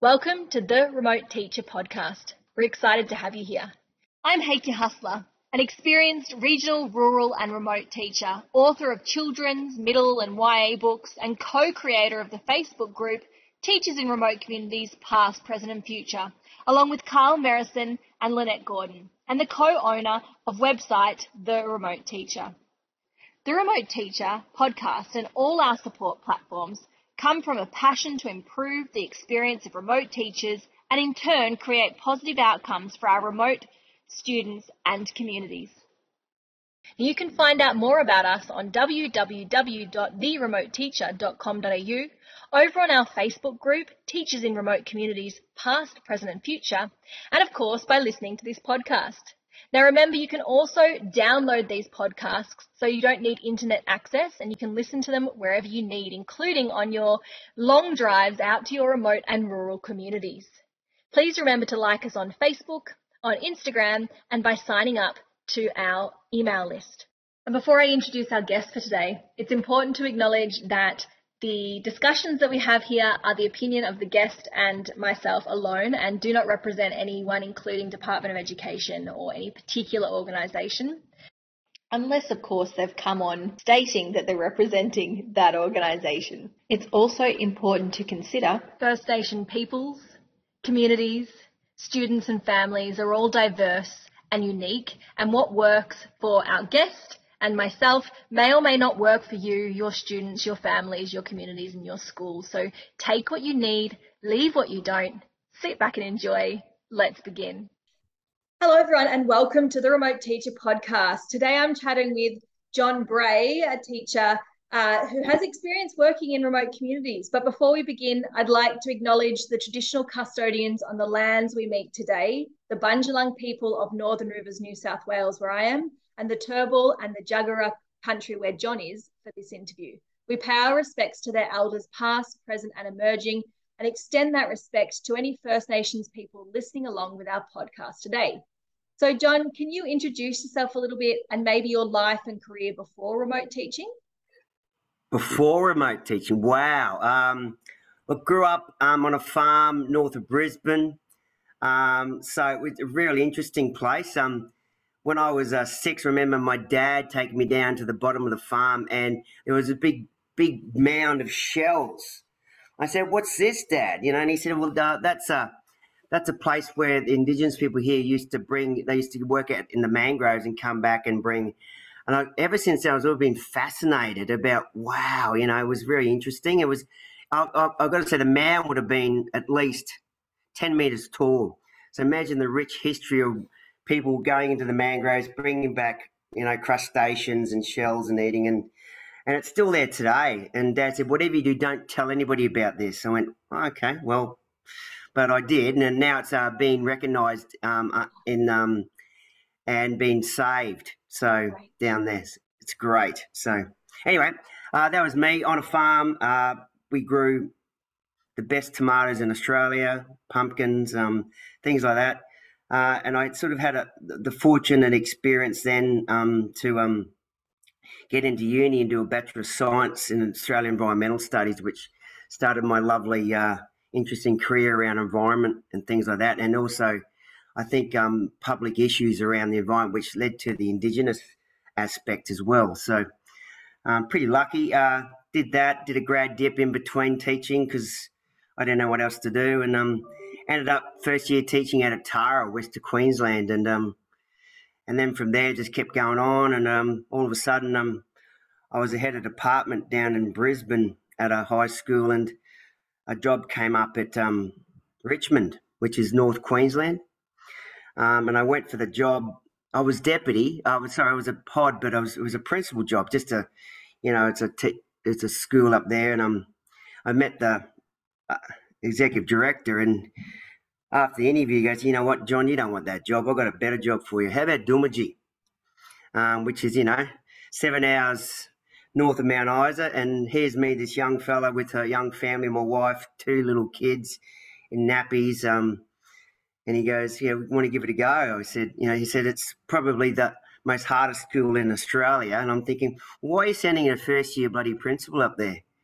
Welcome to the Remote Teacher Podcast. We're excited to have you here. I'm Heike Hustler, an experienced regional, rural and remote teacher, author of children's, middle and YA books and co-creator of the Facebook group Teachers in Remote Communities Past, Present and Future, along with Carl Merrison and Lynette Gordon, and the co-owner of website The Remote Teacher. The Remote Teacher podcast and all our support platforms come from a passion to improve the experience of remote teachers and in turn create positive outcomes for our remote students and communities. You can find out more about us on www.theremoteteacher.com.au, over on our Facebook group, Teachers in Remote Communities Past, Present and Future, and of course by listening to this podcast. Now remember, you can also download these podcasts so you don't need internet access and you can listen to them wherever you need, including on your long drives out to your remote and rural communities. Please remember to like us on Facebook, on Instagram, and by signing up to our email list. And before I introduce our guest for today, it's important to acknowledge that the discussions that we have here are the opinion of the guest and myself alone and do not represent anyone, including Department of Education or any particular organisation, unless, of course, they've come on stating that they're representing that organisation. It's also important to consider First Nation peoples, communities, students and families are all diverse and unique, and what works for our guest and myself may or may not work for you, your students, your families, your communities and your schools. So take what you need, leave what you don't, sit back and enjoy. Let's begin. Hello everyone and welcome to the Remote Teacher Podcast. Today I'm chatting with John Bray, a teacher who has experience working in remote communities. But before we begin, I'd like to acknowledge the traditional custodians on the lands we meet today, the Bundjalung people of Northern Rivers, New South Wales, where I am, and the Turrbal and the Jagera country where John is for this interview. We pay our respects to their elders past, present and emerging, and extend that respect to any First Nations people listening along with our podcast today. So John, can you introduce yourself a little bit and maybe your life and career before remote teaching? Before remote teaching, wow. Look, grew up on a farm north of Brisbane, so it was a really interesting place. When I was 6, I remember my dad taking me down to the bottom of the farm and there was a big mound of shells. I said, "What's this, Dad?" And he said, "Well, that's a place where the Indigenous people here used to work out in the mangroves and come back and bring." And ever since then, I've been fascinated about, wow, it was very interesting. It was, I've got to say, the mound would have been at least 10 metres tall. So imagine the rich history of people going into the mangroves, bringing back, crustaceans and shells and eating, and it's still there today. And Dad said, "Whatever you do, don't tell anybody about this." I went, oh, okay, well, but I did, and now it's being recognised and being saved. So down there, it's great. So anyway, that was me on a farm. We grew the best tomatoes in Australia, pumpkins, things like that. And I sort of had the fortune and experience then to get into uni and do a Bachelor of Science in Australian Environmental Studies, which started my lovely, interesting career around environment and things like that. And also, I think public issues around the environment, which led to the Indigenous aspect as well. So I'm pretty lucky. Did a grad dip in between teaching because I didn't know what else to do, and ended up first year teaching out of Tara, Western Queensland, and then from there just kept going on, and all of a sudden I was the head of department down in Brisbane at a high school, and a job came up at Richmond, which is North Queensland, and I went for the job. I was deputy. I was a pod, but it was a principal job. Just it's a school up there, and I met the executive director, and after the interview, he goes, "You know what, John, you don't want that job. I've got a better job for you. How about Doomadgee?" Which is 7 hours north of Mount Isa, and here's me, this young fella with a young family, my wife, 2 little kids in nappies, and he goes, "Yeah, we want to give it a go." I said, he said, "It's probably the most hardest school in Australia." And I'm thinking, why are you sending a first year bloody principal up there?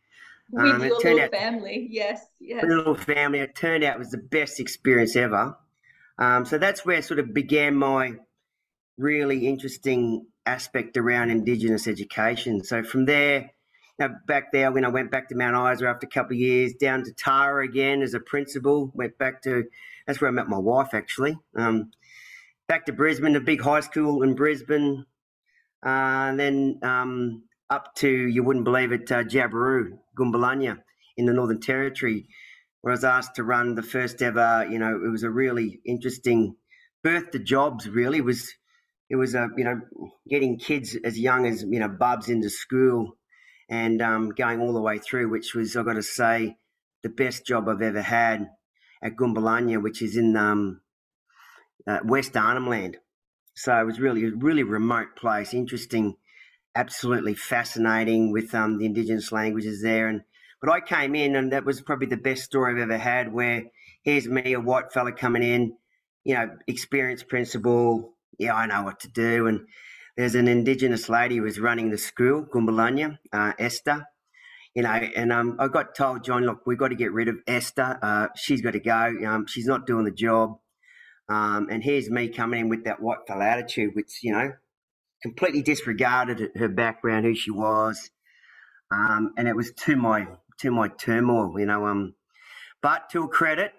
With It your turned little out, family. Yes, a yes. little family, it turned out it was the best experience ever. So that's where sort of began my really interesting aspect around Indigenous education. So from there, back there, when I went back to Mount Isa after a couple of years, down to Tara again as a principal, went back to, that's where I met my wife actually. Back to Brisbane, a big high school in Brisbane, and then up to, you wouldn't believe it, Jabiru, Gumbalanya in the Northern Territory, where I was asked to run the first ever, it was a really interesting birth to jobs, really. It was getting kids as young as, bubs into school and going all the way through, which was, I've got to say, the best job I've ever had at Gumbalanya, which is in West Arnhem Land. So it was really a really remote place, interesting, absolutely fascinating with the Indigenous languages there. But I came in, and that was probably the best story I've ever had, where here's me, a white fella coming in, experienced principal. Yeah, I know what to do. And there's an Indigenous lady who was running the school, Gumbalanya, Esther. And I got told, John, look, we've got to get rid of Esther. She's got to go. She's not doing the job. And here's me coming in with that white fella attitude, which, completely disregarded her background, who she was. And it was to my turmoil, But to a credit,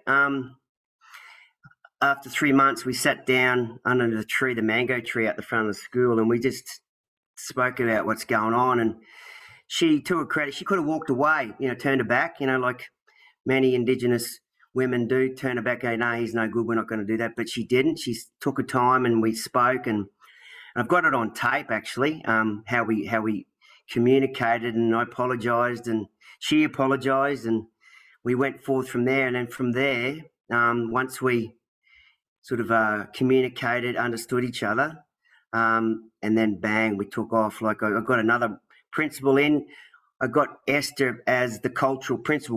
after 3 months, we sat down under the tree, the mango tree out the front of the school, and we just spoke about what's going on. And she, to her credit, she could have walked away, turned her back, like many Indigenous women do, turn her back, go, no, he's no good, we're not going to do that. But she didn't. She took her time, and we spoke, and I've got it on tape, actually, how we communicated, and I apologised, and she apologised, and we went forth from there. And then from there, once we sort of communicated, understood each other, and then bang, we took off. Like I got another principal in. I got Esther as the principal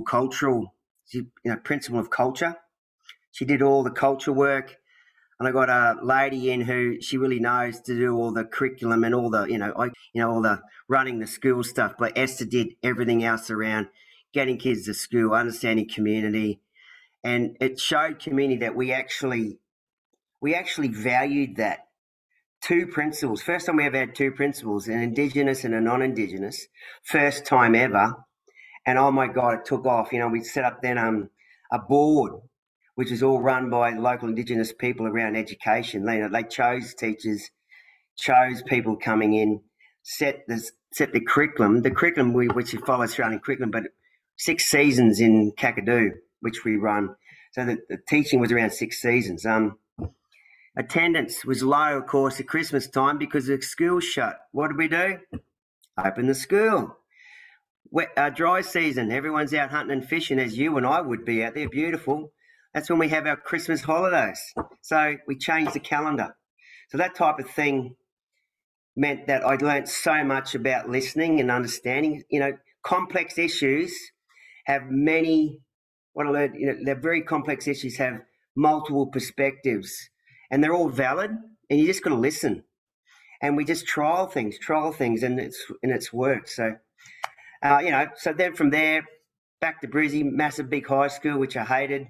of culture. She did all the culture work. And I got a lady in who she really knows to do all the curriculum and all the, all the running the school stuff. But Esther did everything else around getting kids to school, understanding community. And it showed community that we actually valued that. Two principals. First time we ever had two principals, an Indigenous and a non-Indigenous. First time ever. And oh my God, it took off. We set up then a board, which is all run by local Indigenous people around education. They chose teachers, chose people coming in, set the curriculum. The curriculum which follows surrounding curriculum, but 6 seasons in Kakadu, which we run. So the teaching was around 6 seasons. Attendance was low, of course, at Christmas time because the school shut. What did we do? Open the school. Dry season, everyone's out hunting and fishing, as you and I would be out there. Beautiful. That's when we have our Christmas holidays. So we changed the calendar. So that type of thing meant that I learned so much about listening and understanding. Complex issues have they're very complex issues, have multiple perspectives, and they're all valid, and you just got to listen. And we just trial things, and it's worked. So, so then from there, back to Brizzy, massive big high school, which I hated.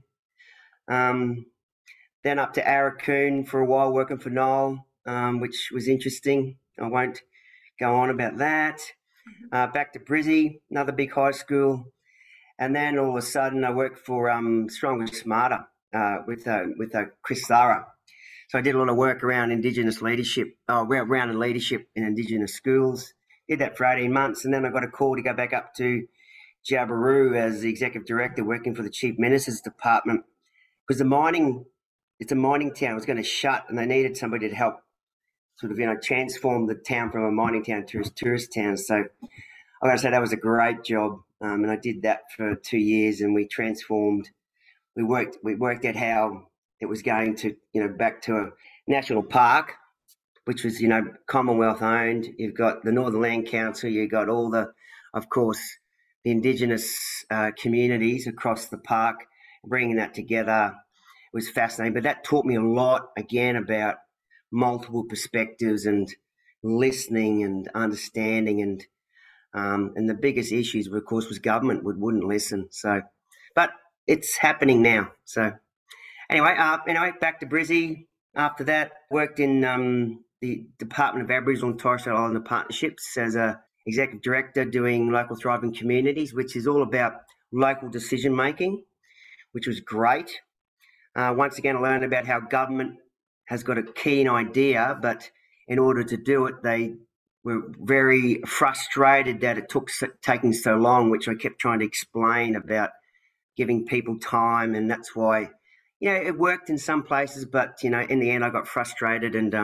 Then up to Arakoon for a while, working for Noel, which was interesting. I won't go on about that. Back to Brizzy, another big high school. And then all of a sudden I worked for Stronger Smarter with Chris Zara. So I did a lot of work around Indigenous leadership, around leadership in Indigenous schools. Did that for 18 months, and then I got a call to go back up to Jabiru as the executive director, working for the Chief Minister's Department, because it's a mining town. It was going to shut, and they needed somebody to help sort of, transform the town from a mining town to a tourist town. So I got to say that was a great job, and I did that for 2 years, and we transformed. We worked out how it was going to, back to a national park, which was, Commonwealth owned. You've got the Northern Land Council. You've got all the Indigenous communities across the park. Bringing that together was fascinating. But that taught me a lot, again, about multiple perspectives and listening and understanding. And And the biggest issues, of course, was government wouldn't listen. So, but it's happening now. So anyway, back to Brizzy. After that, worked in the Department of Aboriginal and Torres Strait Islander Partnerships as a executive director doing local thriving communities, which is all about local decision making, which was great. Once again, I learned about how government has got a keen idea, but in order to do it, they were very frustrated that it taking so long, which I kept trying to explain about giving people time, and that's why, it worked in some places, but, in the end I got frustrated and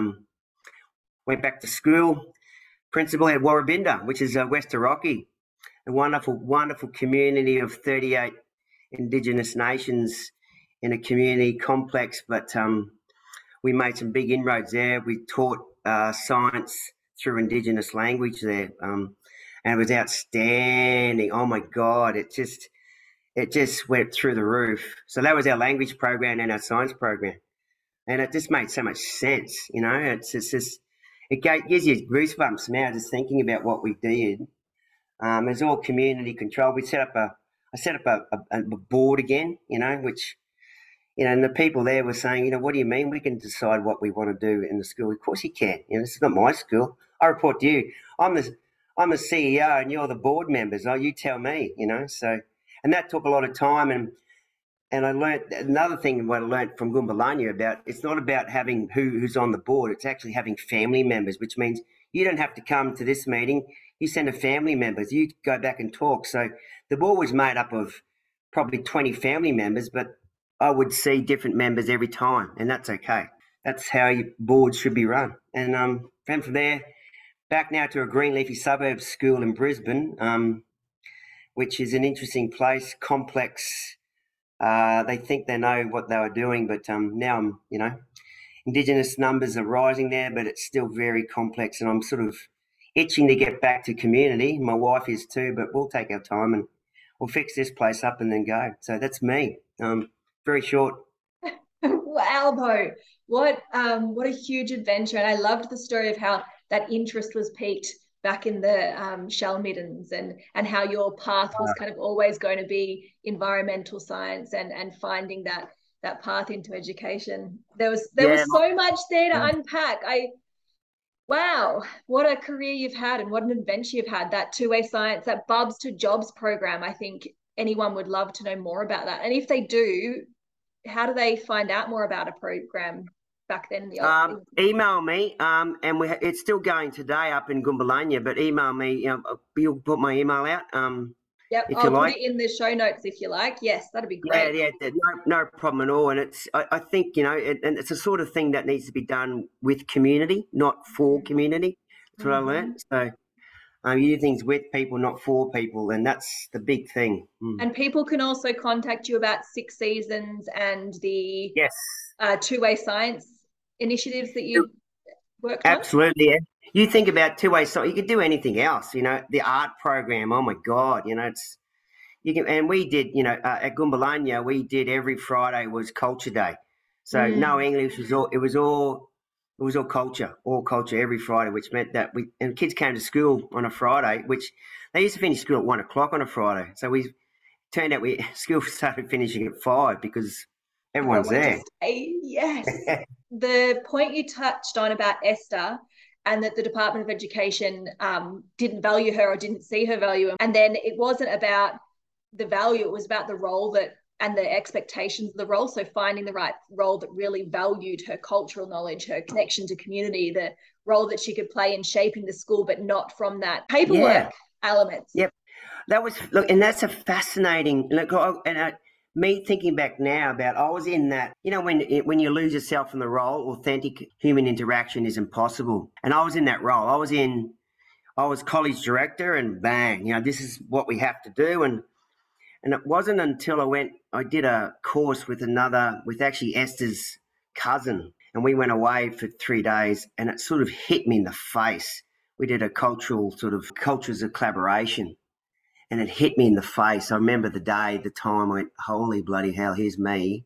went back to school. Principal at Warrabinda, which is West Hauraki, a wonderful, wonderful community of 38 Indigenous nations in a community complex, but we made some big inroads there. We taught science through Indigenous language there, and it was outstanding. Oh my God, it just went through the roof. So that was our language program and our science program, and it just made so much sense. It's just it gives you goosebumps now just thinking about what we did. It's all community control. I set up a board again, which. And the people there were saying, what do you mean we can decide what we want to do in the school? Of course you can. This is not my school. I report to you. I'm the CEO and you're the board members. Oh, you tell me, So, and that took a lot of time. And I learned another thing. What I learned from Gumbalanya about it's not about having who's on the board. It's actually having family members, which means you don't have to come to this meeting. You send a family members. You go back and talk. So the board was made up of probably 20 family members, but I would see different members every time, and that's okay. That's how your board should be run. And from there, back now to a green leafy suburb school in Brisbane, which is an interesting place, complex. They think they know what they were doing, but now Indigenous numbers are rising there, but it's still very complex, and I'm sort of itching to get back to community. My wife is too, but we'll take our time and we'll fix this place up and then go. So that's me. Very short. Wow, Bo. What a huge adventure. And I loved the story of how that interest was piqued back in the shell middens and how your path was kind of always going to be environmental science and finding that path into education. There was so much there to unpack. Wow, what a career you've had and what an adventure you've had. That two-way science, that Bubs to Jobs program, I think anyone would love to know more about that. And if they do, how do they find out more about a program back then? Email me, and it's still going today up in Gumbalanya, but email me. You'll put my email out. Yep, I'll put it in the show notes if you like. Yes, that'd be great. Yeah, no problem at all. And I think, and it's a sort of thing that needs to be done with community, not for community. That's what I learned. So you do things with people, not for people, and that's the big thing. And people can also contact you about Six Seasons and the two-way science initiatives that you work on. Absolutely, yeah. You think about two-way science, you could do anything else. The art program. Oh my God, it's you can. And we did, at Gumbalanya, we did every Friday was Culture Day, so no English it was all culture, every Friday, which meant that and kids came to school on a Friday, which they used to finish school at 1 o'clock on a Friday. So turned out school started finishing at 5 because everyone's there. Yes. The point you touched on about Esther and that the Department of Education didn't value her or didn't see her value. And then it wasn't about the value, it was about the role and the expectations of the role. So finding the right role that really valued her cultural knowledge, her connection to community, the role that she could play in shaping the school, but not from that paperwork elements. Yep. And that's a fascinating, me thinking back now about, I was in that, when you lose yourself in the role, authentic human interaction is impossible. And I was in that role. I was college director and bang, this is what we have to do. And it wasn't until I did a course with actually Esther's cousin, and we went away for 3 days, and it sort of hit me in the face. We did a cultures of collaboration, and it hit me in the face. I remember the time, I went, holy bloody hell, here's me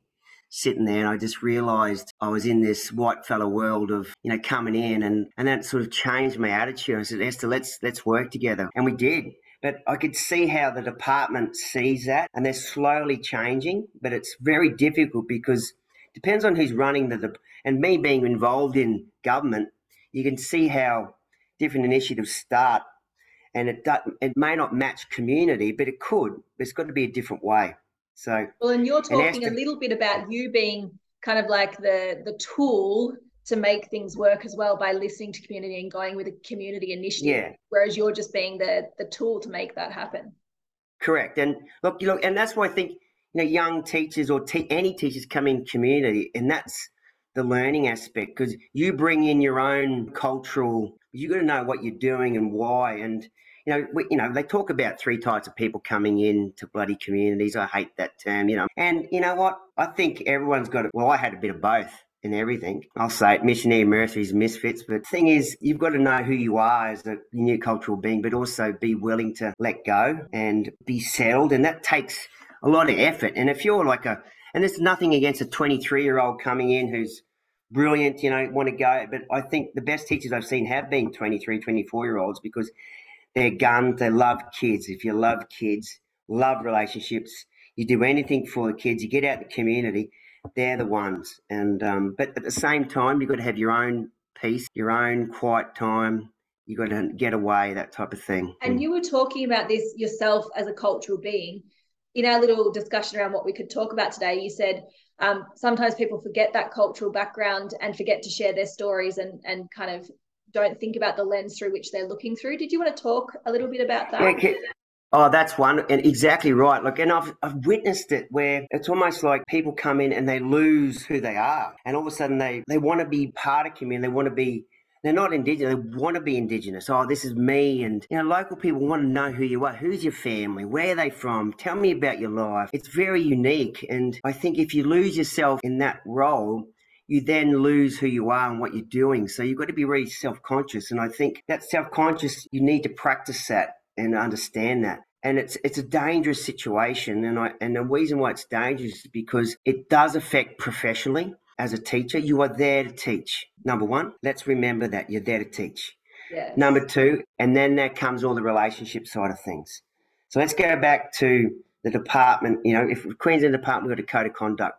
sitting there and I just realised I was in this white fella world of, coming in, and that sort of changed my attitude. I said, Esther, let's work together. And we did. But I could see how the department sees that, and they're slowly changing, but it's very difficult because it depends on who's running and me being involved in government, you can see how different initiatives start, and it may not match community, but it could. It's got to be a different way. So, well, and you're talking a little bit about you being kind of like the tool to make things work as well by listening to community and going with a community initiative, whereas you're just being the tool to make that happen. Correct. And look, and that's why I think, young teachers or any teachers come in community, and that's the learning aspect, because you bring in your own cultural, you got to know what you're doing and why. And, they talk about 3 types of people coming in to bloody communities. I hate that term, And you know what? I think everyone's got it. Well, I had a bit of both and everything. I'll say it, missionary, mercenaries, misfits. But the thing is, you've got to know who you are as a new cultural being, but also be willing to let go and be settled. And that takes a lot of effort. And if you're and there's nothing against a 23-year-old coming in who's brilliant, want to go. But I think the best teachers I've seen have been 23, 24-year-olds because they're guns. They love kids. If you love kids, love relationships, you do anything for the kids, you get out in the community, they're the ones. And but at the same time, you've got to have your own peace, your own quiet time. You've got to get away, that type of thing. And you were talking about this yourself as a cultural being. In our little discussion around what we could talk about today, you said sometimes people forget that cultural background and forget to share their stories and kind of don't think about the lens through which they're looking through. Did you want to talk a little bit about that? Yeah, oh, that's one, and exactly right. Look, and I've witnessed it where it's almost like people come in and they lose who they are, and all of a sudden they want to be part of community. They're not Indigenous. They want to be Indigenous. Oh, this is me. And, local people want to know who you are. Who's your family? Where are they from? Tell me about your life. It's very unique. And I think if you lose yourself in that role, you then lose who you are and what you're doing. So you've got to be really self-conscious. And I think that self-conscious, you need to practice that and understand that. And it's a dangerous situation. And the reason why it's dangerous is because it does affect professionally. As a teacher, you are there to teach. Number one, let's remember that you're there to teach. Yes. Number two, and then there comes all the relationship side of things. So let's go back to the department. If Queensland Department got a code of conduct,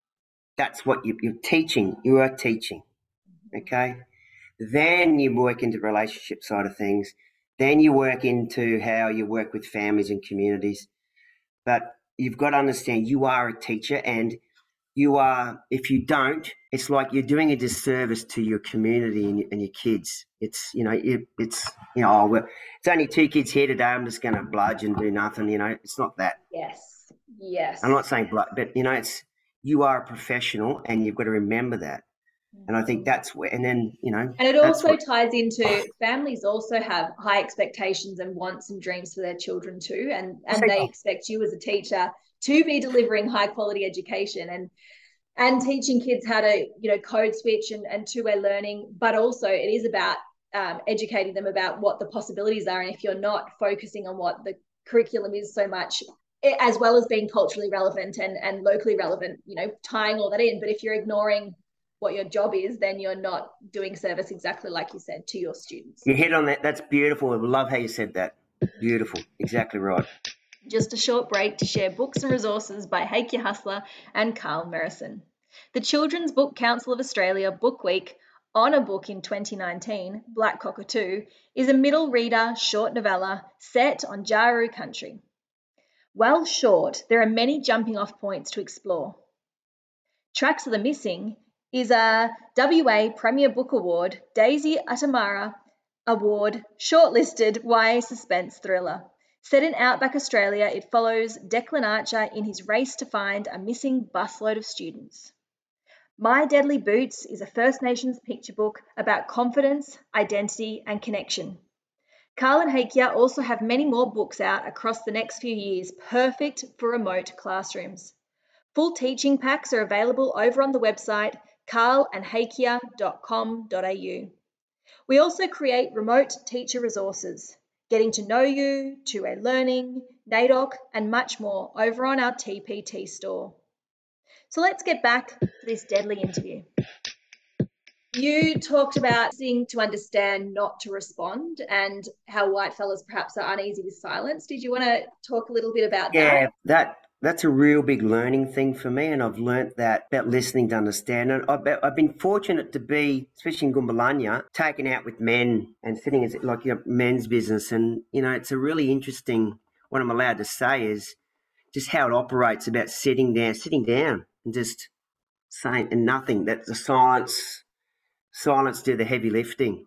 that's what you're teaching. You are teaching, okay? Then you work into the relationship side of things. Then you work into how you work with families and communities. But you've got to understand you are a teacher, and if you don't, it's like you're doing a disservice to your community and your kids. It's it's only 2 kids here today. I'm just going to bludge and do nothing. It's not that. Yes. I'm not saying but it's you are a professional, and you've got to remember that. And I think that's where, and then and it also ties into families also have high expectations and wants and dreams for their children too, and they expect you as a teacher to be delivering high quality education and teaching kids how to code switch and two-way learning, but also it is about educating them about what the possibilities are. And if you're not focusing on what the curriculum is so much, as well as being culturally relevant and locally relevant, tying all that in, but if you're ignoring what your job is, then you're not doing service, exactly like you said, to your students. You hit on that. That's beautiful. I love how you said that. Beautiful. Exactly right. Just a short break to share books and resources by Hakea Hustler and Carl Merrison. The Children's Book Council of Australia Book Week Honour Book in 2019, Black Cockatoo, is a middle reader short novella set on Jaru country. While short, there are many jumping off points to explore. Tracks of the Missing is a WA Premier Book Award, Daisy Atamara Award shortlisted YA suspense thriller. Set in outback Australia, it follows Declan Archer in his race to find a missing busload of students. My Deadly Boots is a First Nations picture book about confidence, identity and connection. Carl and Hakea also have many more books out across the next few years, perfect for remote classrooms. Full teaching packs are available over on the website carlandhakea.com.au. We also create remote teacher resources, Getting to Know You, Two-Way Learning, NAIDOC, and much more over on our TPT store. So let's get back to this deadly interview. You talked about seeing to understand, not to respond, and how white fellas perhaps are uneasy with silence. Did you want to talk a little bit about that? Yeah, that's a real big learning thing for me, and I've learnt that about listening to understand. And I've been fortunate to be, especially in Gumballanya, taken out with men and sitting as like men's business, and it's a really interesting. What I'm allowed to say is just how it operates about sitting down, and just saying and nothing. That the silence do the heavy lifting,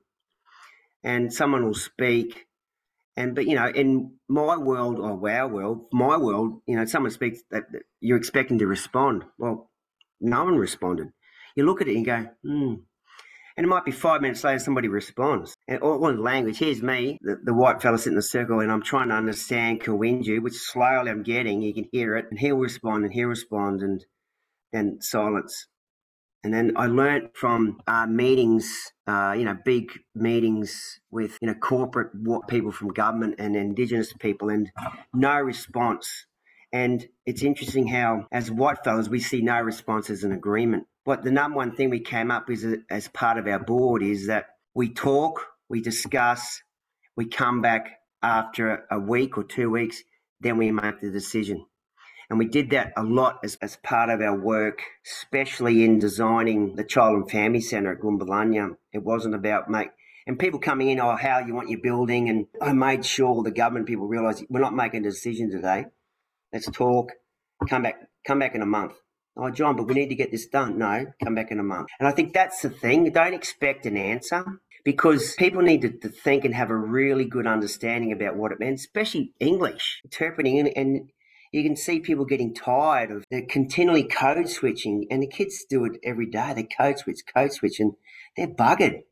and someone will speak. But in my world or our world, my world, someone speaks that you're expecting to respond. Well, no one responded. You look at it and go, and it might be 5 minutes later somebody responds. And all in language, here's me, the white fella sitting in the circle, and I'm trying to understand Kawinju, which slowly I'm getting. You can hear it, and he'll respond, and then silence. And then I learnt from meetings, big meetings with, corporate people from government and Indigenous people, and no response. And it's interesting how, as white fellas, we see no response as an agreement. But the number one thing we came up with as part of our board is that we talk, we discuss, we come back after a week or 2 weeks, then we make the decision. And we did that a lot as part of our work, especially in designing the Child and Family Centre at Gumballanya. It wasn't about and people coming in, how you want your building. And I made sure the government people realised we're not making a decision today. Let's talk, come back in a month. Oh, John, but we need to get this done. No, come back in a month. And I think that's the thing. Don't expect an answer, because people need to think and have a really good understanding about what it means, especially English, interpreting it. And you can see people getting tired of the continually code switching, and the kids do it every day. They code switch, and they're buggered,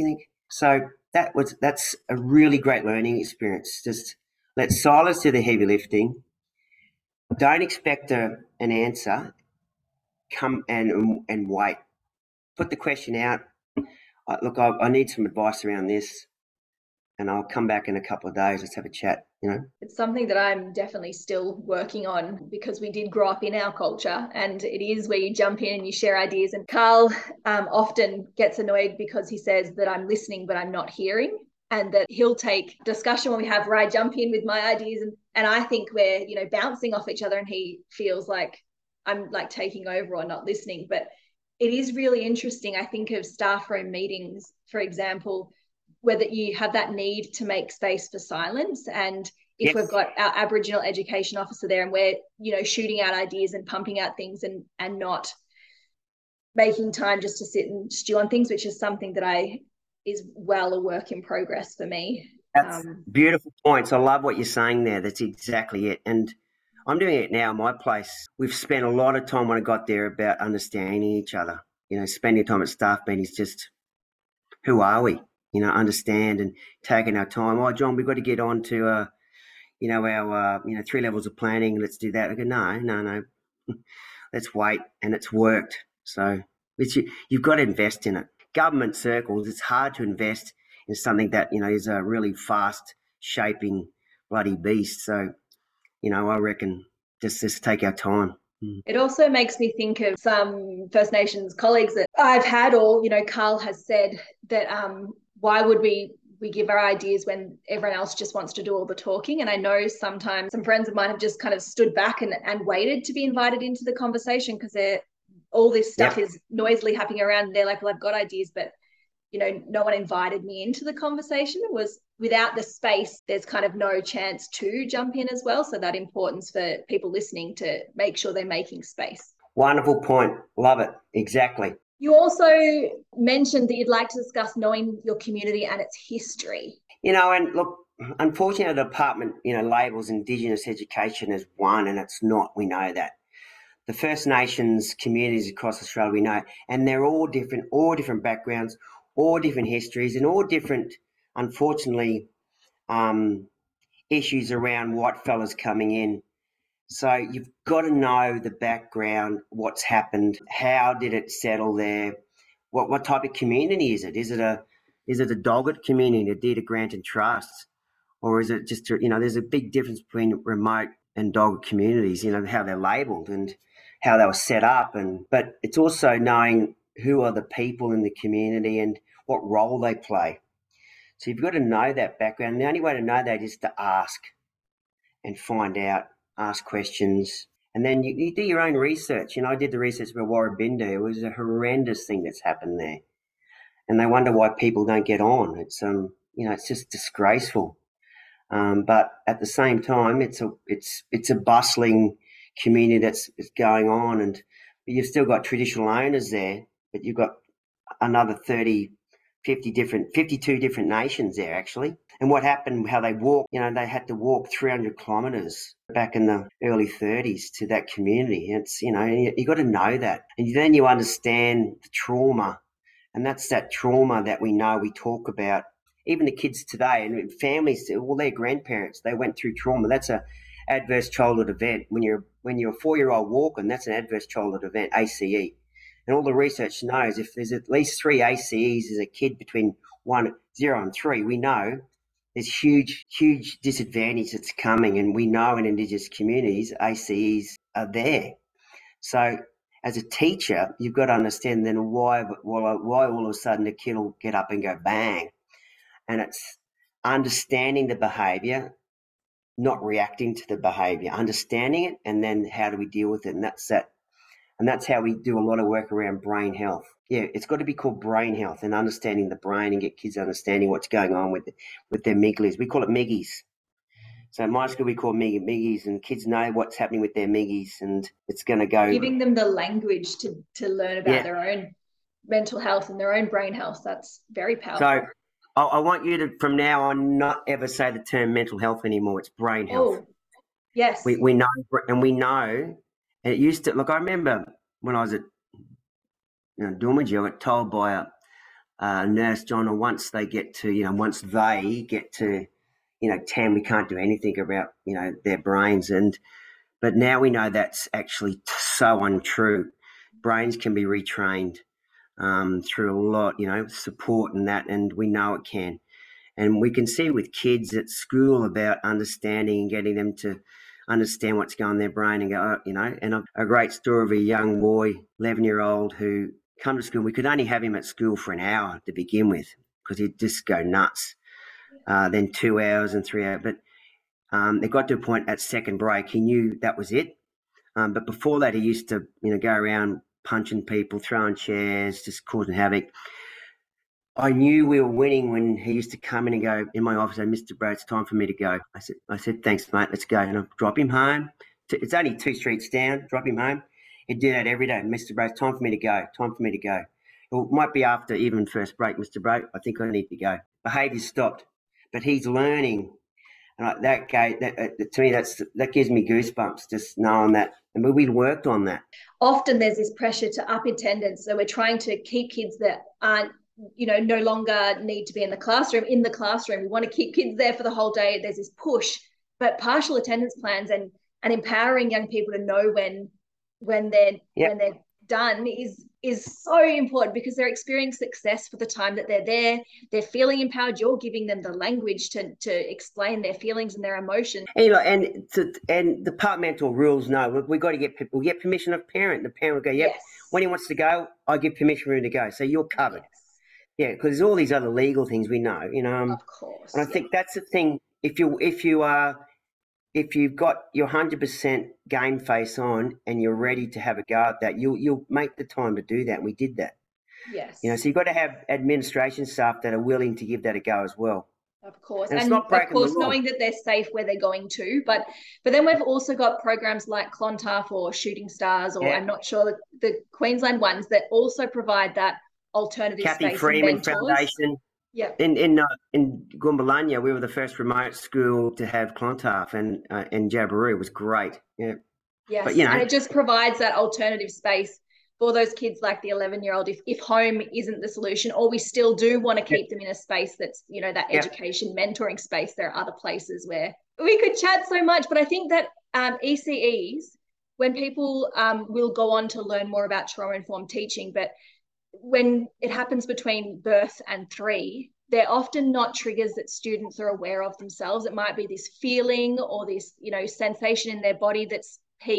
So that's a really great learning experience. Just let silence do the heavy lifting. Don't expect an answer. Come and wait. Put the question out. Look, I need some advice around this, and I'll come back in a couple of days. Let's have a chat. It's something that I'm definitely still working on, because we did grow up in our culture, and it is where you jump in and you share ideas. And Carl often gets annoyed because he says that I'm listening but I'm not hearing, and that he'll take discussion when we have where I jump in with my ideas, and I think we're bouncing off each other, and he feels like I'm like taking over or not listening. But it is really interesting. I think of staff room meetings, for example, whether you have that need to make space for silence. And if we've got our Aboriginal education officer there, and we're, shooting out ideas and pumping out things, and not making time just to sit and stew on things, which is something that is well a work in progress for me. That's beautiful points. I love what you're saying there. That's exactly it. And I'm doing it now in my place. We've spent a lot of time when I got there about understanding each other, spending time at staff meetings, just who are we? Understand, and taking our time. Oh, John, we've got to get on to, our 3 levels of planning. Let's do that. I go, no. Let's wait. And it's worked. So you've got to invest in it. Government circles, it's hard to invest in something that, is a really fast shaping bloody beast. So, I reckon just take our time. It also makes me think of some First Nations colleagues that I've had, or, Carl has said that, why would we give our ideas when everyone else just wants to do all the talking? And I know sometimes some friends of mine have just kind of stood back and waited to be invited into the conversation, because all this stuff is noisily happening around, and they're like, well, I've got ideas, but no one invited me into the conversation. It was without the space, there's kind of no chance to jump in as well. So that importance for people listening to make sure they're making space. Wonderful point. Love it. Exactly. You also mentioned that you'd like to discuss knowing your community and its history. And look, unfortunately, the department, labels Indigenous education as one, and it's not. We know that. The First Nations communities across Australia, we know, and they're all different backgrounds, all different histories, and all different, unfortunately, issues around white fellas coming in. So you've got to know the background, what's happened, how did it settle there, what type of community is it? Is it a dogged community, a deed of grant and trust, or is it just there's a big difference between remote and dogged communities, how they're labelled. And how they were set up, but it's also knowing who are the people in the community and what role they play. So you've got to know that background. And the only way to know that is to ask and find out, ask questions. And then you do your own research. I did the research for Warrabindu. It was a horrendous thing that's happened there. And they wonder why people don't get on. It's it's just disgraceful. But at the same time, it's a bustling community that's going on, and you've still got traditional owners there, but you've got another 52 different nations there actually. And what happened, how they walked, they had to walk 300 kilometres back in the early 30s to that community. It's, you got to know that. And then you understand the trauma, and that's that trauma that we know we talk about. Even the kids today and families, all their grandparents, they went through trauma. That's a adverse childhood event. When you're a 4-year-old walking, that's an adverse childhood event, ACE. And all the research knows if there's at least 3 ACEs as a kid between 0 and 3, we know there's huge disadvantage that's coming. And we know in Indigenous communities, ACEs are there. So as a teacher, you've got to understand then why all of a sudden a kid will get up and go bang. And it's understanding the behaviour, not reacting to the behaviour, understanding it, and then how do we deal with it? And that's how we do a lot of work around brain health. Yeah, it's got to be called brain health and understanding the brain and get kids understanding what's going on with their amygdalas. We call it miggies. So at my school we call miggies, and kids know what's happening with their miggies, and it's going to go. Giving them the language to learn about their own mental health and their own brain health. That's very powerful. So I want you to, from now on, not ever say the term mental health anymore. It's brain health. Oh, yes. We know, and it used to, look, I remember when I was at Doomadgee, I got told by a nurse, John, once they get to 10, we can't do anything about, their brains. But now we know that's actually so untrue. Brains can be retrained through a lot, support and that, and we know it can. And we can see with kids at school about understanding and getting them to understand what's going on in their brain and go, and a great story of a young boy, 11-year-old, who come to school. We could only have him at school for an hour to begin with because he'd just go nuts. Then 2 hours and 3 hours. But it got to a point at second break, he knew that was it. But before that, he used to, go around punching people, throwing chairs, just causing havoc. I knew we were winning when he used to come in and go in my office, and Mr. Bro, it's time for me to go. I said, thanks, mate, let's go. And I'd drop him home. It's only 2 streets down, drop him home. He'd do that every day. Mr. Bro, it's time for me to go, It might be after even first break, Mr. Bro, I think I need to go. Behaviour stopped, but he's learning. And to me, that gives me goosebumps just knowing that. And we worked on that. Often there's this pressure to up attendance. So we're trying to keep kids that aren't, no longer need to be in the classroom. We want to keep kids there for the whole day. There's this push. But partial attendance plans and empowering young people to know when they're done is so important, because they're experiencing success for the time that they're there. They're feeling empowered. You're giving them the language to explain their feelings and their emotions. And departmental rules, no, we got to get permission of parent. The parent will go, yep, yes. When he wants to go, I give permission for him to go. So you're covered. Yes. Yeah, because there's all these other legal things we know, Of course. And I think that's the thing. If you've got your 100% game face on and you're ready to have a go at that, you'll make the time to do that. And we did that. Yes. So you've got to have administration staff that are willing to give that a go as well. Of course. And of course, knowing that they're safe where they're going to. But then we've also got programs like Clontarf or Shooting Stars, or I'm not sure, the Queensland ones that also provide that alternative Kathy space. Freeman Foundation. Yeah. In Goombalanya, we were the first remote school to have Clontarf, and Jabiru. It was great. Yeah. Yes. But, and it just provides that alternative space for those kids like the 11-year-old, if home isn't the solution, or we still do want to keep them in a space that's, that education mentoring space. There are other places where we could chat so much, but I think that ECEs, when people will go on to learn more about trauma-informed teaching, but when it happens between birth and 3, they're often not triggers that students are aware of themselves. It might be this feeling or this, sensation in their body that's peaked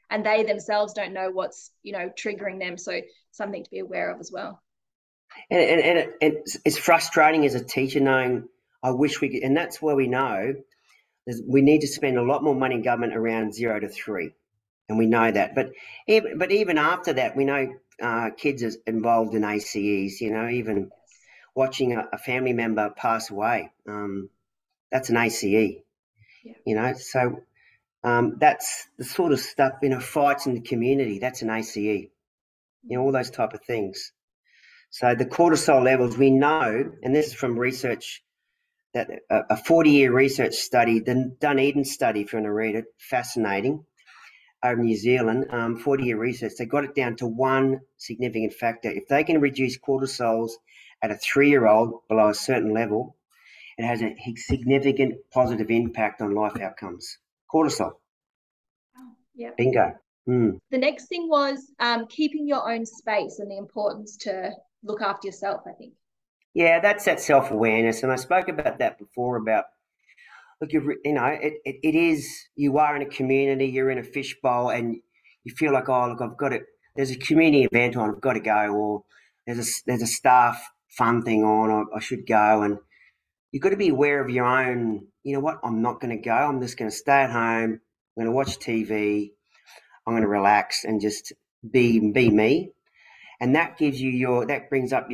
and they themselves don't know what's, triggering them. So something to be aware of as well. And it's frustrating as a teacher knowing, I wish we could, and that's where we know we need to spend a lot more money in government around 0 to 3, and we know that. But even after that, we know kids are involved in ACEs. Even watching a family member pass away, that's an ACE. Yeah. So that's the sort of stuff. Fights in the community. That's an ACE. All those type of things. So the cortisol levels, we know, and this is from research, that a 40-year research study, the Dunedin study, if you want to read it, fascinating, over New Zealand, 40-year research, they got it down to one significant factor. If they can reduce cortisols at a 3-year-old below a certain level, it has a significant positive impact on life outcomes. Cortisol. Yeah. Bingo. The next thing was keeping your own space and the importance to look after yourself, I think. Yeah, that's that self-awareness. And I spoke about that before about, look, it is, you are in a community, you're in a fishbowl, and you feel like, oh, look, I've got it. There's a community event on, I've got to go, or there's a staff fun thing on, I should go. And you've got to be aware of your own, what, I'm not going to go. I'm just going to stay at home. I'm going to watch TV. I'm going to relax and just be me. And that gives you that brings up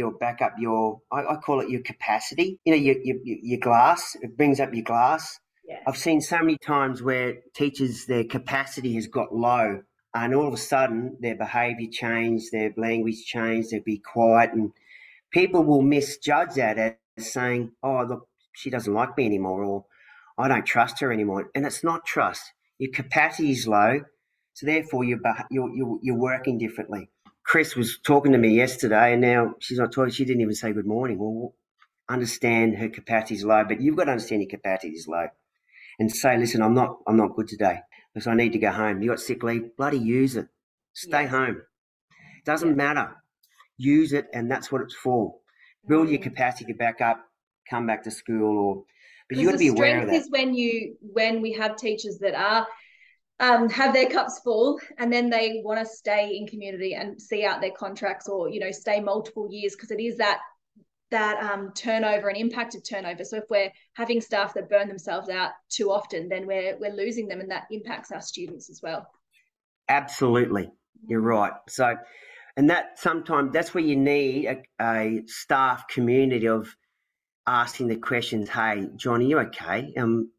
I call it your capacity, your glass. It brings up your glass. Yeah. I've seen so many times where teachers, their capacity has got low, and all of a sudden their behaviour changed, their language changed, they'd be quiet, and people will misjudge that as saying, oh, look, she doesn't like me anymore, or I don't trust her anymore. And it's not trust. Your capacity is low, so therefore you're working differently. Chris was talking to me yesterday, and now she's not talking. She didn't even say good morning. Well, understand her capacity is low, but you've got to understand your capacity is low, and say, listen, I'm not good today because I need to go home. You got sick leave, bloody use it. Stay home. It doesn't matter. Use it, and that's what it's for. Build your capacity to back up, come back to school, but you got to be aware of that. The strength is when we have teachers that are have their cups full, and then they want to stay in community and see out their contracts, or stay multiple years, because it is that turnover and impacted turnover. So if we're having staff that burn themselves out too often, then we're losing them, and that impacts our students as well. Absolutely, you're right. So, and that sometimes that's where you need a staff community of asking the questions. Hey, John, are you okay?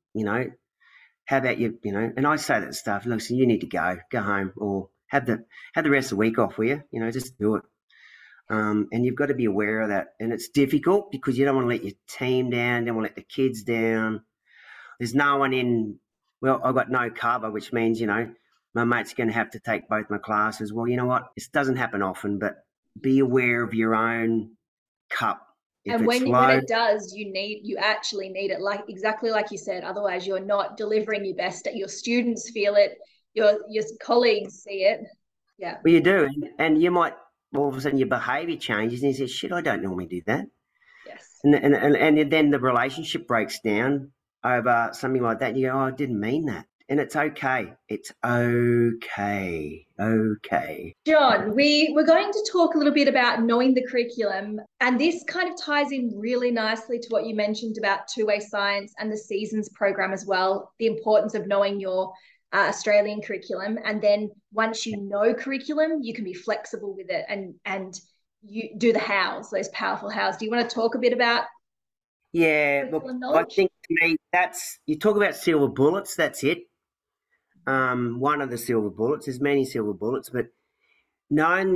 How about you? And I say that stuff. Look, so you need to go home, or have the rest of the week off, will you? Just do it. And you've got to be aware of that. And it's difficult because you don't want to let your team down, you don't want to let the kids down. There's no one in. Well, I've got no cover, which means my mate's going to have to take both my classes. Well, you know what? This doesn't happen often, but be aware of your own cup. And when it does, you actually need it, exactly like you said. Otherwise, you're not delivering your best. Your students feel it. Your colleagues see it. Yeah. Well, you do, and you might all of a sudden your behaviour changes, and you say, "Shit, I don't normally do that." Yes. And then the relationship breaks down over something like that. And you go, "Oh, I didn't mean that." And it's okay. It's okay. Okay. John, we're going to talk a little bit about knowing the curriculum. And this kind of ties in really nicely to what you mentioned about two-way science and the Seasons program as well, the importance of knowing your Australian curriculum. And then once you know curriculum, you can be flexible with it and you do the hows, those powerful hows. Do you want to talk a bit about? Yeah, look, I think to me you talk about silver bullets, that's it. One of the silver bullets. There's many silver bullets, but knowing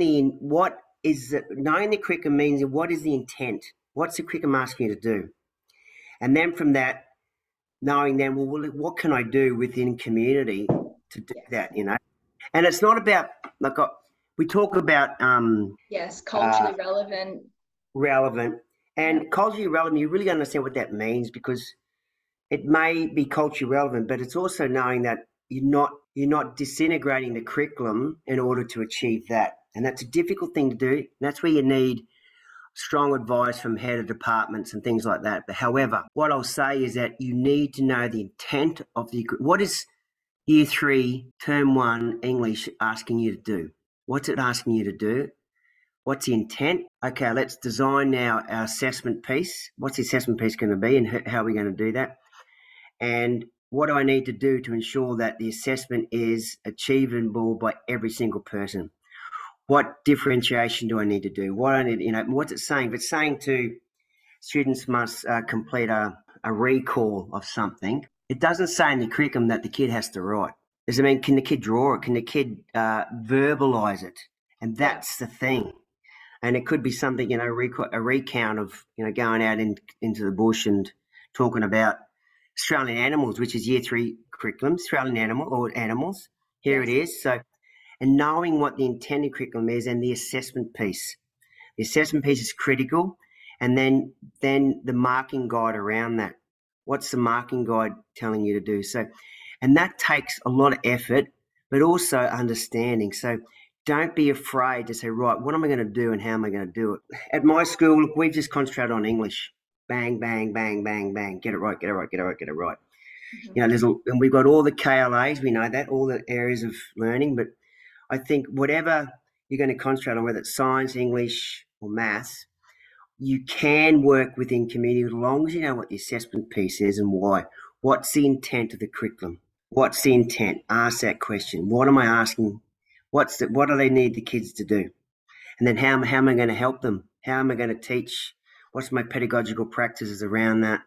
the curriculum means what is the intent? What's the curriculum asking you to do? And then from that, knowing then, well, what can I do within community to do that? And it's not about we talk about culturally relevant, and culturally relevant. You really understand what that means, because it may be culturally relevant, but it's also knowing that you're not disintegrating the curriculum in order to achieve that. And that's a difficult thing to do. And that's where you need strong advice from head of departments and things like that. But however, what I'll say is that you need to know the intent of what is Year 3, Term 1 English asking you to do? What's it asking you to do? What's the intent? Okay, let's design now our assessment piece. What's the assessment piece going to be and how are we going to do that? And what do I need to do to ensure that the assessment is achievable by every single person? What differentiation do I need to do? What's it saying? If it's saying to students must complete a recall of something, it doesn't say in the curriculum that the kid has to write. Does it mean, can the kid draw it? Can the kid verbalise it? And that's the thing. And it could be something, a recount of, going out into the bush and talking about Australian animals, which is Year 3 curriculum, Australian animals. Here it is. So, and knowing what the intended curriculum is and the assessment piece. The assessment piece is critical. And then the marking guide around that. What's the marking guide telling you to do? So, and that takes a lot of effort, but also understanding. So don't be afraid to say, right, what am I going to do and how am I going to do it? At my school, look, we've just concentrated on English. Bang, bang, bang, bang, bang. Get it right, get it right, get it right, get it right. Mm-hmm. And we've got all the KLAs, we know that, all the areas of learning, but I think whatever you're going to concentrate on, whether it's science, English or maths, you can work within community as long as you know what the assessment piece is and why. What's the intent of the curriculum? What's the intent? Ask that question. What am I asking? What do they need the kids to do? And then how am I going to help them? How am I going to teach? What's my pedagogical practices around that?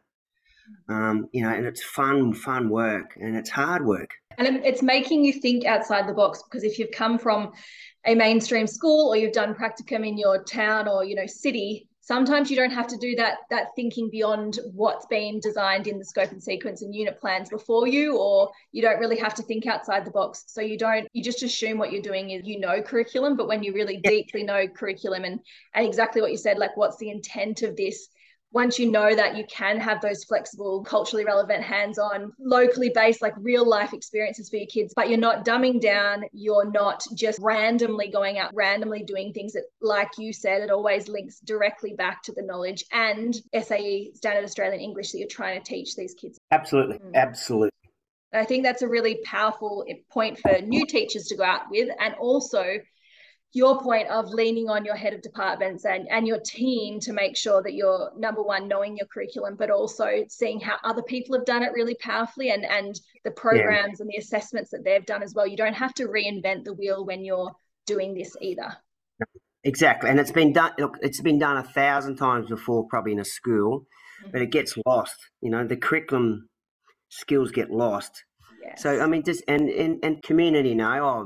And it's fun work, and it's hard work. And it's making you think outside the box, because if you've come from a mainstream school or you've done practicum in your town or, city, sometimes you don't have to do that thinking beyond what's been designed in the scope and sequence and unit plans before you, or you don't really have to think outside the box. So you just assume what you're doing is, curriculum, but when you really deeply know curriculum and exactly what you said, like what's the intent of this, once you know that, you can have those flexible, culturally relevant, hands-on, locally based, like real life experiences for your kids, but you're not dumbing down. You're not just randomly going out, randomly doing things that, like you said, it always links directly back to the knowledge and SAE, Standard Australian English, that you're trying to teach these kids. Absolutely. Absolutely. I think that's a really powerful point for new teachers to go out with, and also your point of leaning on your head of departments and your team to make sure that you're, number one, knowing your curriculum, but also seeing how other people have done it really powerfully and the programs and the assessments that they've done as well. You don't have to reinvent the wheel when you're doing this either. Exactly. And it's been done 1,000 times before, probably in a school, but it gets lost. The curriculum skills get lost. Yes. So, I mean, just and community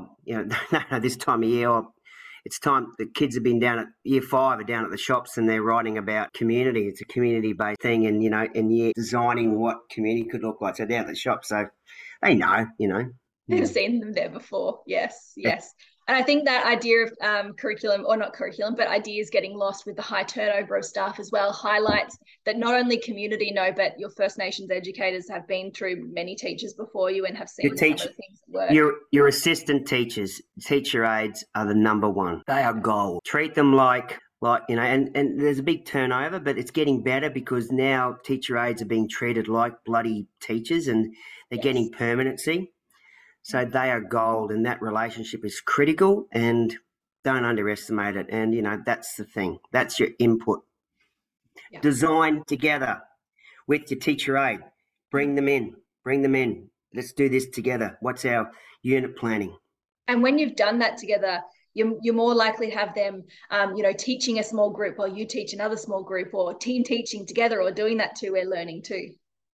this time of year, it's time. The kids have been down at Year 5, are down at the shops, and they're writing about community. It's a community-based thing, and and you're designing what community could look like. So down at the shop, so they know. They've seen them there before. Yes. And I think that idea of curriculum, or not curriculum, but ideas getting lost with the high turnover of staff as well, highlights that not only community know, but your First Nations educators have been through many teachers before you and have seen some of the things that work. Your assistant teachers, teacher aides are the number one. They are gold. Treat them like and there's a big turnover, but it's getting better because now teacher aides are being treated like bloody teachers, and they're getting permanency. So they are gold, and that relationship is critical, and don't underestimate it. And, that's the thing. That's your input. Yeah. Design together with your teacher aide. Bring them in. Let's do this together. What's our unit planning? And when you've done that together, you're more likely to have them, teaching a small group, or you teach another small group, or team teaching together, or doing that two-way learning too.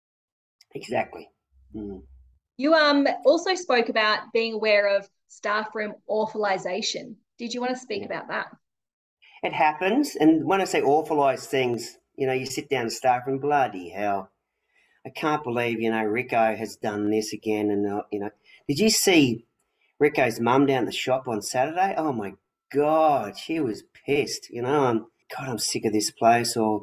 Exactly. Mm. You also spoke about being aware of staff room awfulization. Did you want to speak about that? It happens. And when I say awfulize things, you sit down in the staff room, bloody hell. I can't believe, Rico has done this again. And, did you see Rico's mum down the shop on Saturday? Oh, my God, she was pissed. I'm sick of this place, or...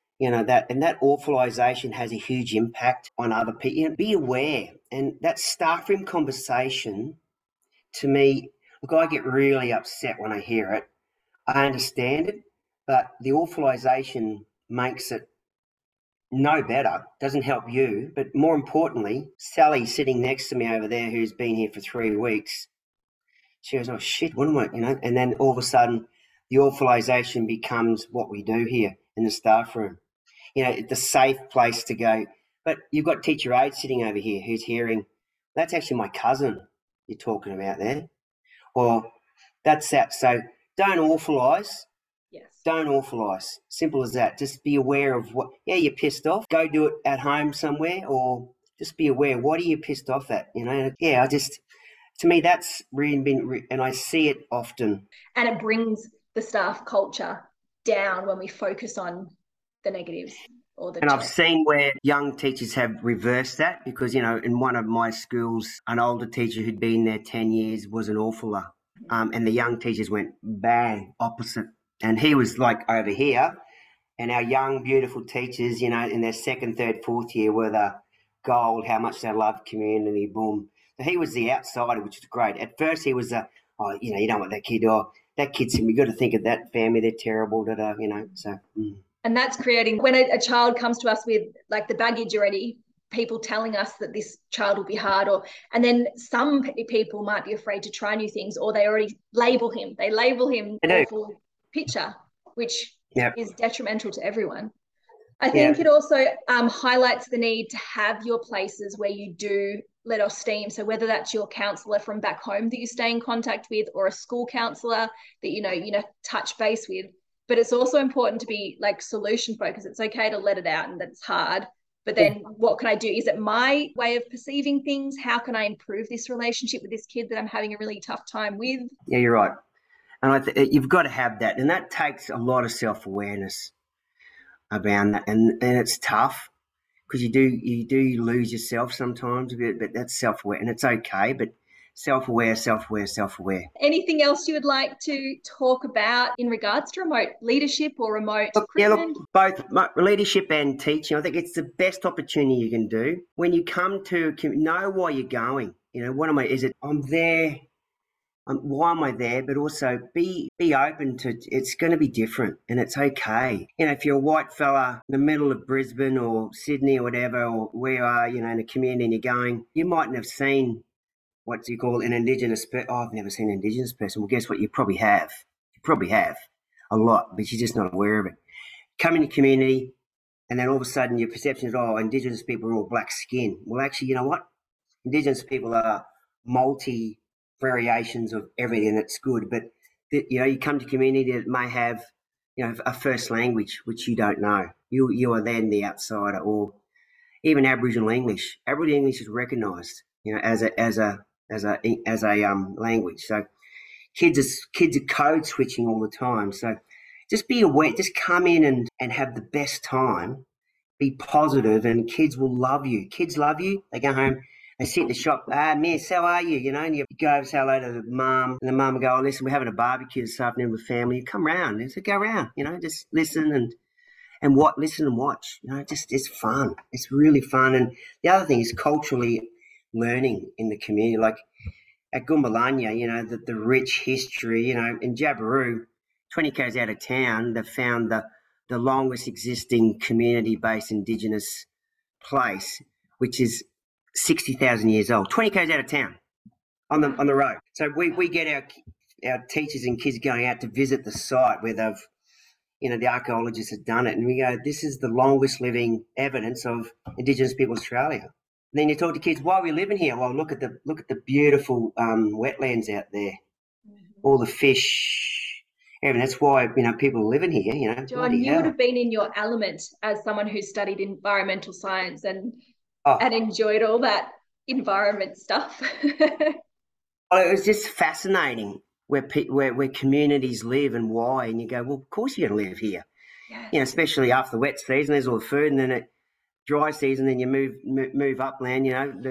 that awfulization has a huge impact on other people. Be aware. And that staff room conversation, to me, look, I get really upset when I hear it. I understand it, but the awfulization makes it no better, doesn't help you. But more importantly, Sally sitting next to me over there, who's been here for 3 weeks, she goes, oh shit, what am I, and then all of a sudden the awfulization becomes what we do here in the staff room. It's a safe place to go. But you've got teacher aide sitting over here who's hearing, that's actually my cousin you're talking about there. Or that's that. So don't awfulize. Yes. Don't awfulize. Simple as that. Just be aware of what, you're pissed off. Go do it at home somewhere, or just be aware, what are you pissed off at? To me, that's really been, and I see it often. And it brings the staff culture down when we focus on the negatives. And I've seen where young teachers have reversed that because, in one of my schools, an older teacher who'd been there 10 years was an awfuler. And the young teachers went bang, opposite. And he was like over here. And our young, beautiful teachers, in their second, third, fourth year were the gold, how much they loved community, boom. So he was the outsider, which was great. At first, he was you don't want that kid, that kid's, we got to think of that family, they're terrible, so. And that's creating, when a child comes to us with like the baggage already, people telling us that this child will be hard, and then some people might be afraid to try new things, or they already label him. They label him awful picture, which is detrimental to everyone. I think it also highlights the need to have your places where you do let off steam. So whether that's your counsellor from back home that you stay in contact with, or a school counsellor that you touch base with. But it's also important to be like solution focused. It's okay to let it out and that it's hard. But then what can I do? Is it my way of perceiving things? How can I improve this relationship with this kid that I'm having a really tough time with? Yeah, you're right. And you've got to have that. And that takes a lot of self-awareness around that. And it's tough because you do lose yourself sometimes, but that's self-aware. And it's okay, but self-aware. Anything else you would like to talk about in regards to remote leadership or remote recruitment? Both leadership and teaching. I think it's the best opportunity you can do. When you come to know why you're going. What am I? Is it I'm there? Why am I there? But also be open to it's going to be different, and it's okay. If you're a white fella in the middle of Brisbane or Sydney or whatever, or where you are, in a community and you're going, you mightn't have seen what do you call an Indigenous person? Oh, I've never seen an Indigenous person. Well, guess what? You probably have. You probably have a lot, but you're just not aware of it. Come in the community, and then all of a sudden your perception is, Indigenous people are all black skin. Well, actually, you know what? Indigenous people are multi variations of everything that's good. But, you come to community that may have, a first language, which you don't know. You are then the outsider, or even Aboriginal English. Aboriginal English is recognised, as a language. So kids are code switching all the time. So just be aware, just come in and have the best time, be positive, and kids will love you. Kids love you. They go home, they sit in the shop, miss, how are you? And you go over, say hello to the mum, and the mum will go, listen, we're having a barbecue this afternoon with family. You come round. And so go round, just listen and listen and watch. It's fun. It's really fun. And the other thing is culturally learning in the community, like at Gumbalanya, the rich history, in Jabiru, 20 k's out of town, they've found the longest existing community-based Indigenous place, which is 60,000 years old, 20 k's out of town on the road. So we get our teachers and kids going out to visit the site where they've, the archaeologists have done it, and we go, this is the longest living evidence of Indigenous people in Australia. And then you talk to kids, why are we living here? Well, look at the beautiful wetlands out there, all the fish, everything. That's why people are living here. John, you would have been in your element as someone who studied environmental science and enjoyed all that environment stuff. Well, it was just fascinating where communities live and why, and you go, well, of course you're going to live here. Yes. Especially after the wet season, there's all the food, and then it dry season, then you move upland.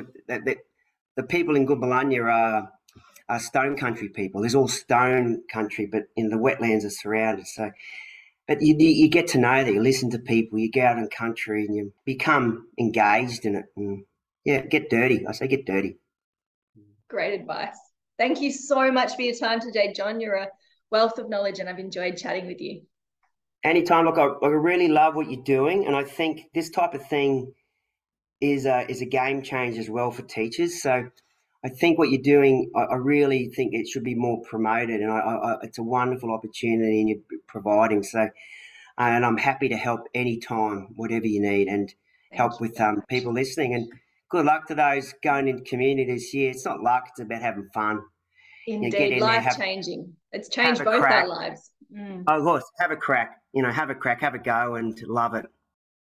The people in Gumbalanya are stone country people. There's all stone country, but the wetlands are surrounded. So, but you get to know that. You listen to people. You go out in country and you become engaged in it. And get dirty. I say get dirty. Great advice. Thank you so much for your time today, John. You're a wealth of knowledge, and I've enjoyed chatting with you. Anytime. Look, I really love what you're doing, and I think this type of thing is a game changer as well for teachers. So I think what you're doing, I really think it should be more promoted, and it's a wonderful opportunity and you're providing. So, and I'm happy to help anytime, whatever you need, and help with people listening. And good luck to those going into community this year. It's not luck; it's about having fun. Indeed, get in there, life-changing. It's changed both crack. our lives. Oh, of course, have a crack. Have a crack, have a go, and love it.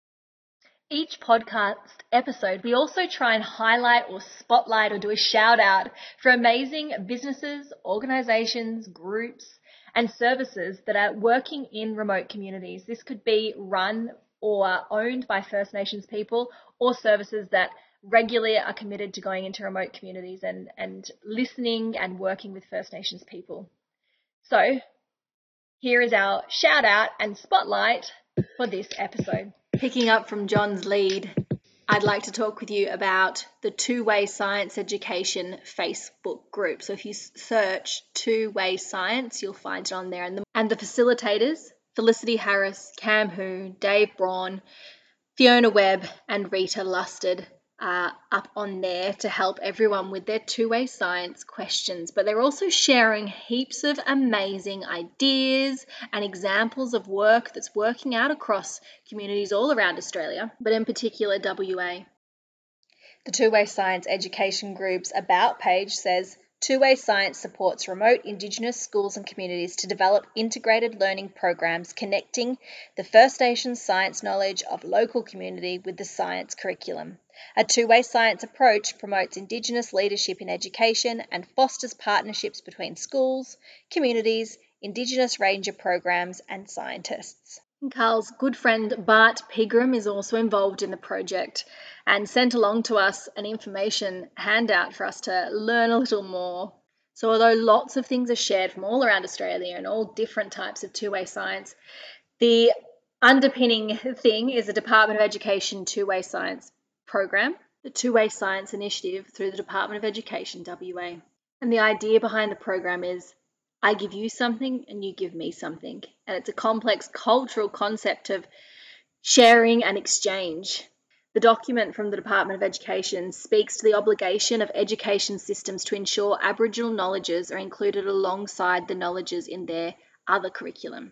Each podcast episode, we also try and highlight or spotlight or do a shout out for amazing businesses, organisations, groups and services that are working in remote communities. This could be run or owned by First Nations people, or services that regularly are committed to going into remote communities and listening and working with First Nations people. So here is our shout out and spotlight for this episode. Picking up from John's lead, I'd like to talk with you about the Two-Way Science Education Facebook group. So if you search Two-Way Science, you'll find it on there. And the facilitators, Felicity Harris, Cam Hu, Dave Braun, Fiona Webb and Rita Lusted are up on there to help everyone with their two-way science questions. But they're also sharing heaps of amazing ideas and examples of work that's working out across communities all around Australia, but in particular WA. The Two-Way Science Education Group's About page says, Two-Way Science supports remote Indigenous schools and communities to develop integrated learning programs connecting the First Nations science knowledge of local community with the science curriculum. A two-way science approach promotes Indigenous leadership in education and fosters partnerships between schools, communities, Indigenous ranger programs and scientists. Carl's good friend Bart Pigram is also involved in the project and sent along to us an information handout for us to learn a little more. So although lots of things are shared from all around Australia and all different types of two-way science, the underpinning thing is the Department of Education Two-Way Science program, the Two-Way Science Initiative through the Department of Education WA. And the idea behind the program is I give you something and you give me something. And it's a complex cultural concept of sharing and exchange. The document from the Department of Education speaks to the obligation of education systems to ensure Aboriginal knowledges are included alongside the knowledges in their other curriculum.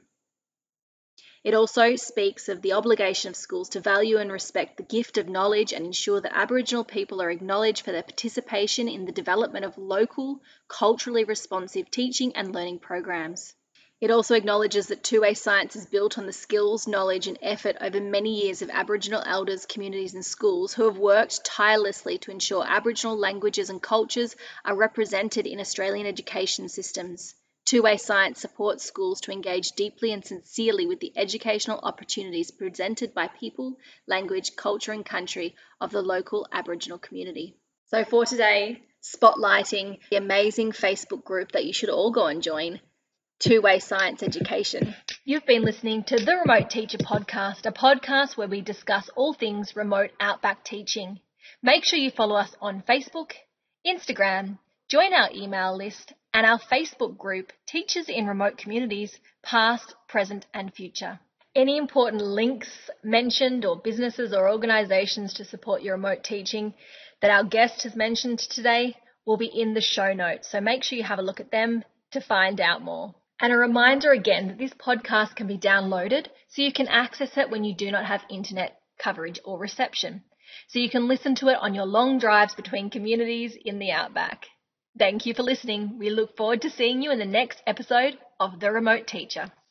It also speaks of the obligation of schools to value and respect the gift of knowledge and ensure that Aboriginal people are acknowledged for their participation in the development of local, culturally responsive teaching and learning programs. It also acknowledges that two-way science is built on the skills, knowledge and effort over many years of Aboriginal elders, communities and schools who have worked tirelessly to ensure Aboriginal languages and cultures are represented in Australian education systems. Two-Way Science supports schools to engage deeply and sincerely with the educational opportunities presented by people, language, culture and country of the local Aboriginal community. So for today, spotlighting the amazing Facebook group that you should all go and join, Two-Way Science Education. You've been listening to the Remote Teacher Podcast, a podcast where we discuss all things remote outback teaching. Make sure you follow us on Facebook, Instagram, join our email list, and our Facebook group, Teachers in Remote Communities, Past, Present and Future. Any important links mentioned or businesses or organisations to support your remote teaching that our guest has mentioned today will be in the show notes, so make sure you have a look at them to find out more. And a reminder again that this podcast can be downloaded so you can access it when you do not have internet coverage or reception. So you can listen to it on your long drives between communities in the outback. Thank you for listening. We look forward to seeing you in the next episode of The Remote Teacher.